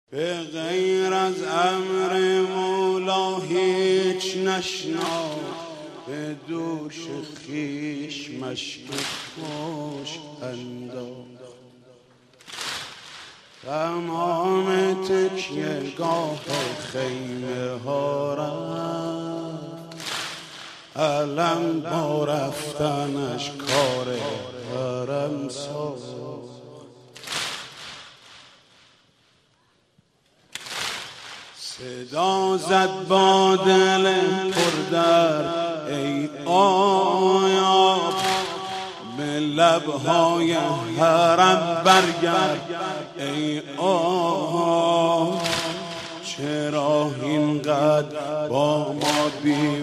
به غیر از امر مولا هیچ نشنا، به دوش خیش مشک خوش انداخت. تمام تکیه گاه خیمه ها رفت، علم با رفتنش کار حرم ساخت. صدا زد با دل پردر ای آیاب، به لبهای حرم برگرد ای آه. چرا اینقدر با ما بی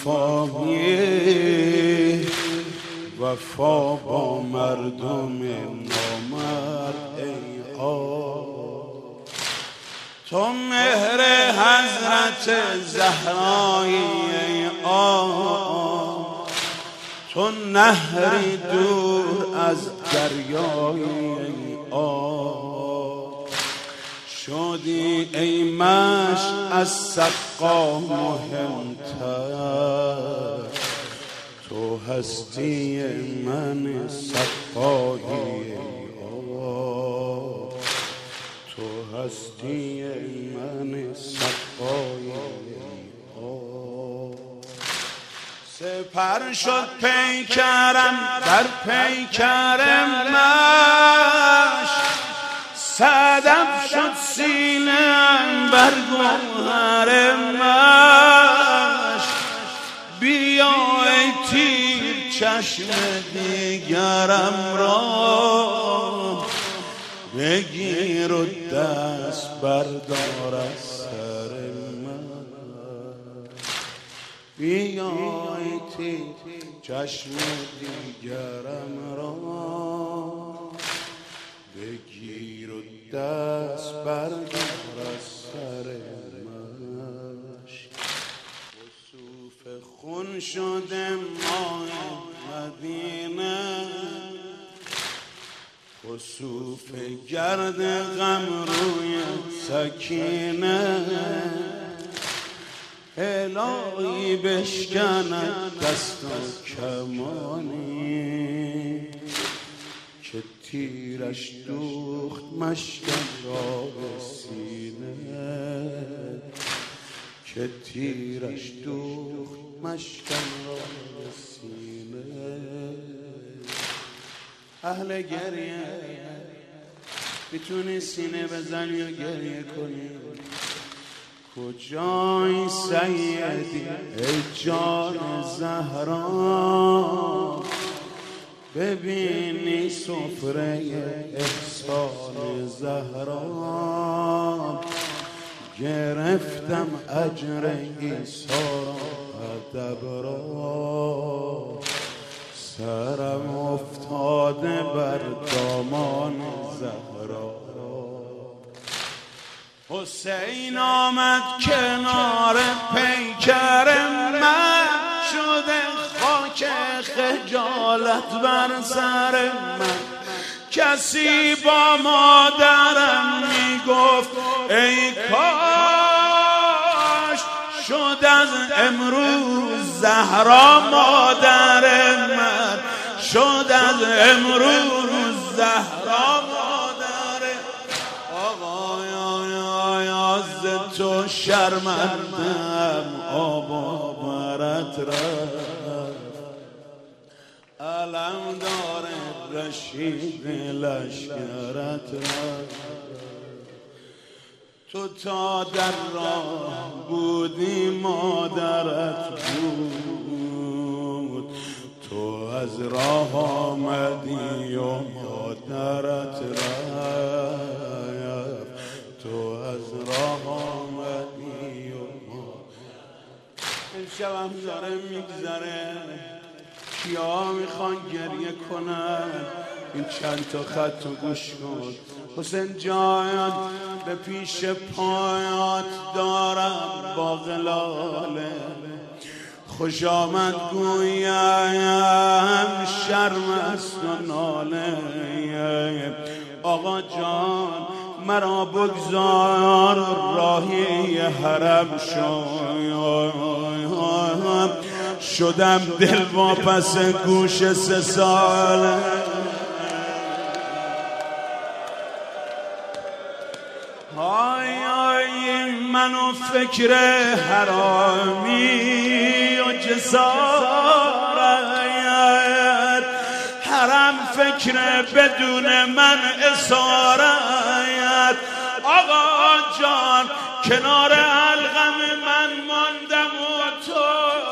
وفایی، وفا با مردم نامرد ای آه. تو مهر حضرت زهرایی ای آه، تو نهری دور از دریایی ای آه. شدی ای مشک از سقا مهمتر، تو هستی من سقایی ای آه، تو هستی من سقایی آه. سپر شد پیکرم در پیکرم مشک، صدف شد سینه‌ام بر گوهر مشک. بیا ای تیر چشم دیگرم را، بگیر و دست بردار از سر من. بیا ای تیر چشم دیگرم را، بگیر و دست بردار از سر مشک. خسوف خون شده ماه مدینه، خسوف گرد غم روی سکینه. الهی بشکند دست و کمانی، که تیرش دوخت مشکم را به سینه، که تیرش دوخت مشکم را به سینه. اهل گریه میتونی سینه بزنی و گریه کنی. کجای سیدی ای جان زهرا، ببینی سفره احسان زهرا. گرفتم اجر عیسی را ادب را، سرم افتاده بر دامان زهرا. حسین آمد کنار پیکر من، شده خاک خجالت بر سر من. کسی با مادرم میگفت ای کاش، شد از امروز زهرا مادر من، شد از امروز زهرا مادر. آقای از تو شرمندم آب و برت رفت، علم داره رشید لشکرت رفت. تو تا در راه بودی مادرت بود، تو از راه آمدی و مادرت رفت، تو از راه آمدی و این شبم داره میگذره. کیا میخوان گریه کنن؟ این چند تا خط رو گوش کن. حسین جان به پیش پایات دارم با غلاله، خوش آمد گویم شرم است و ناله. آقا جان مرا بگذار راهی حرم شدم دل واپس گوش 3 ساله. منو فکر حرامی و جسارت، حرم فکر بدون من اسارت. آقا جان کنار حلقم من ماندم و تو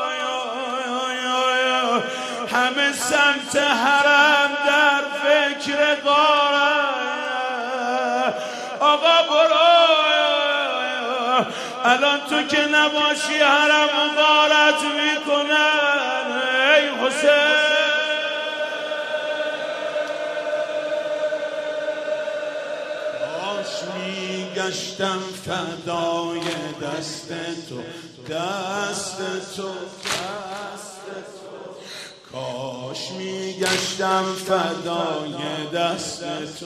همه سمت حرم در فکر غارت. آقا برو الان تو که نباشی حرم غارت میکنن. ای حسین میگشتم فدای دست تو، دست تو، دست تو. کاش میگشتم فدای دست تو،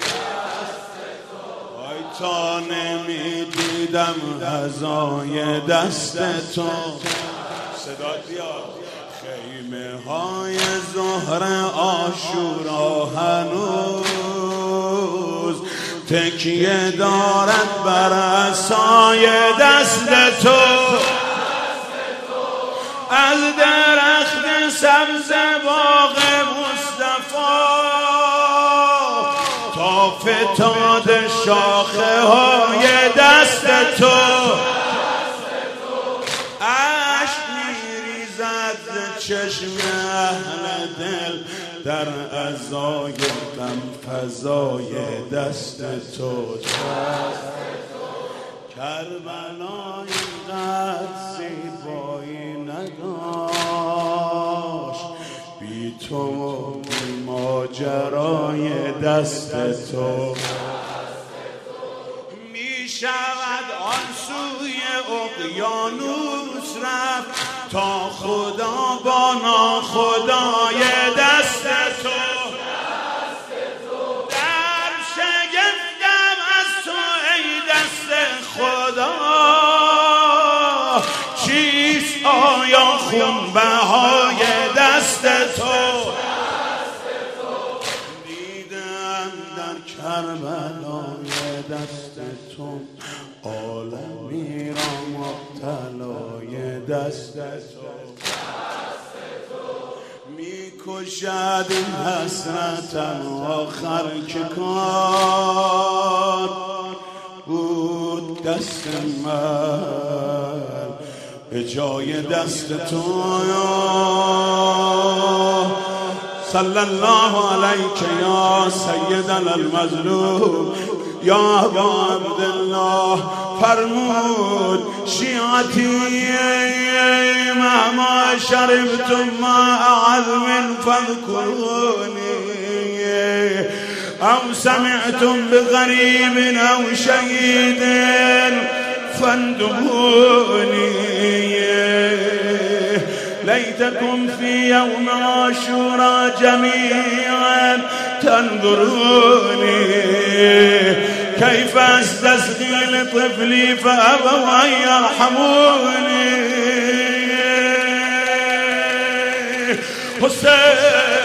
وای تا نمیدیدم غذای دست تو. صدا بیاد. خیمه های ظهر عاشورا هنوز تکیه دارد بر عصای دست تو. از درخت سبز باغ مصطفی تا فتاد شاخه های دست تو. اشک میریزد چشم اهل دل در عزای غم فزای دست تو. کربلا اینقدر زیبایی نداشت بی تو ماجرای دست تو. می شود آن سوی اقیانوس رفت تا خدا با ناخدای دست تو. در شگفتم از تو ای دست خدا، چیست آیا خونبهای دست تو. دیدم در کربلای دست تو عالمی را مبتلای دست تو. میکشد این حسرتم آخر که کار بود دست من به جای دست تو. صلی الله علیک یا سیدنا المظلوم یا ابا عبدالله. فرمود شیعتی مهما شربتم ماء عذب فاذكروني او سمعتم بغریب او شهید فاندبوني. لیتكم في يوم عاشوراء جميعا تنظروني كيف استسقي لطفلي فأبوا أن يرحموني. حسين